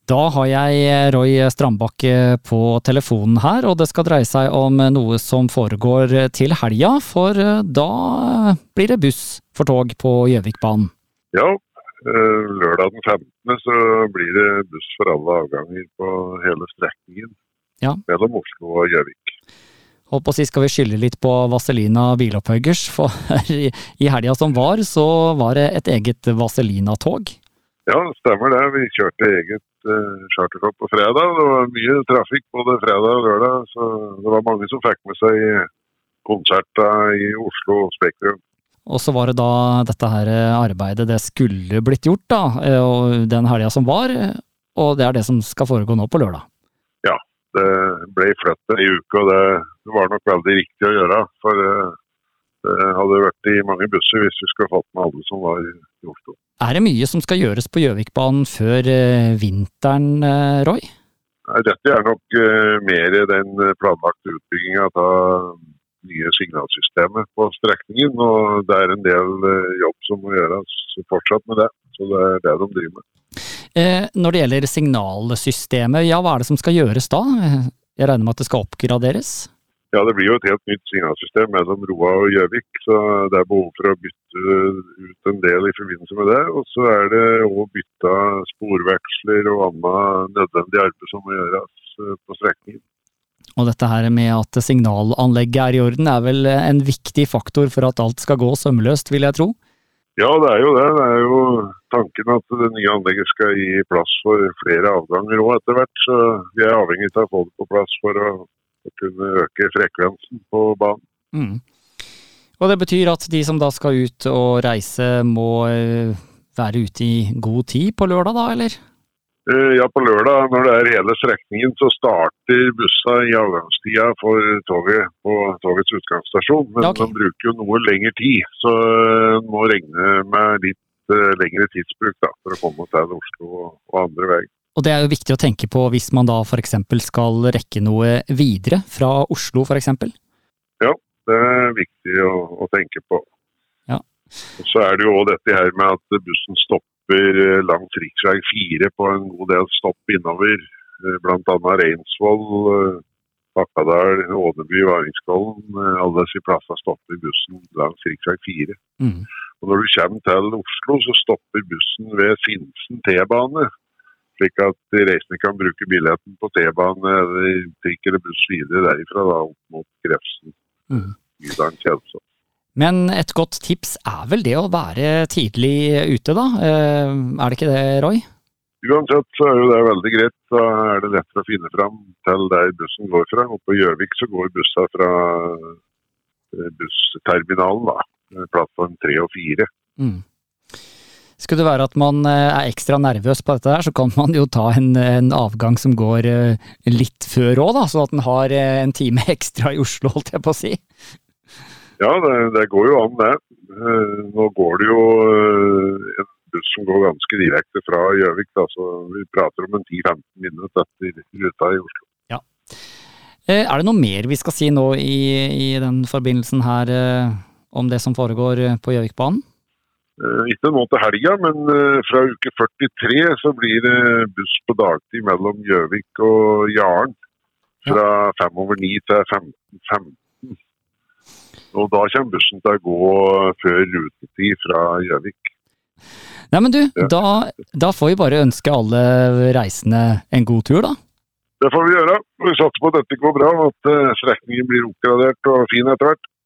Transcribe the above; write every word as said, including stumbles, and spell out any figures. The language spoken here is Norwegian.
Da har jeg Roy Strandbakke på telefonen her, og det skal dreie seg om noe som foregår til helga, for da blir det buss for tog på Gjøvikbanen. Ja, lørdag den femtende så blir det buss for alle avganger på hele strekningen ja. mellom Oslo og Gjøvik. Holdt på å si, skal vi skylde litt på Vaselina Bilopphøggers, for i, i helga som var, så var det et eget Vaselina-tog. Ja, stemmer det. Vi kjørte eget uh, chartertog på fredag. Det var mye trafikk både fredag og lørdag, så det var mange som fikk med seg konserter i Oslo og Spektrum. Og så var det da dette her arbeidet, det skulle blitt gjort da, og den helga som var, og det er det som skal foregå nå på lørdag. Ja, det ble flyttet i uke, og det, det var nok veldig riktig å gjøre, for uh, det hadde vært i mange busser hvis vi skulle fått med alle som var i Oslo. Er det mye som skal gjøres på Gjøvikbanen før uh, vinteren, uh, Roy? Nei, dette er nok uh, mer den planlagte utbyggingen av nye signalsystemet på strekningen, og det er en del uh, jobb som må gjøres fortsatt med det, så det er det de driver med. Eh, når det gjelder signalsystemet, ja, hva er det som skal gjøres da? Jeg regner med at det skal oppgraderes? Ja, det blir jo et helt nytt signalsystem mellom Roa og Gjøvik, så det er behov for å bytte ut en del i forbindelse med det. Og så er det å bytte sporveksler og annet nødvendig arbeid som må gjøres på strekningen. Og dette her med at signalanlegget er i orden er vel en viktig faktor for at alt skal gå sømløst, vil jeg tro? Ja, det er jo det. Det er jo tanken at det nye anlegget skal gi plass for flere avganger også etter hvert, så vi er avhengig av å få det på plass for å å kunne øke frekvensen på banen. Mm. Og det betyr at de som da skal ut og reise må være ute i god tid på lørdag da, eller? Ja, på lørdag når det er hele strekningen så starter bussa i avgangstida for toget på togets utgangsstasjon, men ja, okay. De bruker jo noe lengre tid, så man må regne med litt lengre tidsbruk da, for å komme til Oslo og andre veier. Og det er jo viktig å tenke på hvis man da for eksempel skal rekke noe videre fra Oslo for eksempel? Ja, det er viktig å, å tenke på. Ja. Og så er det jo også dette her med at bussen stopper langs riksvei fire på en god del stopp innover, blant annet Reinsvoll, Bakkadal, Ådeby, Varingskollen, alle disse plasser stopper bussen langs riksvei fire. Mm. Og når du kommer til Oslo så stopper bussen ved Finsen T-bane, slik at reisende kan bruke billetten på T-bane eller trikk eller buss videre derifra da, opp mot Grefsen. Mm. Men et godt tips er vel det å være tidlig ute da? Er det ikke det, Roy? Uansett så er jo det veldig greit. Da er det lettere å finne fram til der bussen går fra. Og på Gjøvik så går bussen fra bussterminalen da, plattform tre og fire. Mm. Skulle det være at man er ekstra nervøs på dette her, så kan man jo ta en, en avgang som går litt før også da, så at den har en time ekstra i Oslo, holdt jeg på å si. Ja, det, det går jo an det. Nå går det jo en buss som går ganske direkte fra Gjøvik, da, så vi prater om en ti til femten minutter etter ruta i Oslo. Ja. Er det noe mer vi skal si nå i, i den forbindelsen her om det som foregår på Gjøvikbanen? Uh, ikke nå til helga, men uh, fra uke førtitre så blir det buss på dagtid mellom Gjøvik og Jaren fra ja. fem over ni til femten femten. Og da kommer bussen til å gå før rutetid fra Gjøvik. Nei, men du, ja. da, da får vi bare ønske alle reisende en god tur da. Det får vi gjøre. Vi satser på at dette går bra, og at uh, strekningen blir oppgradert og fin etter hvert.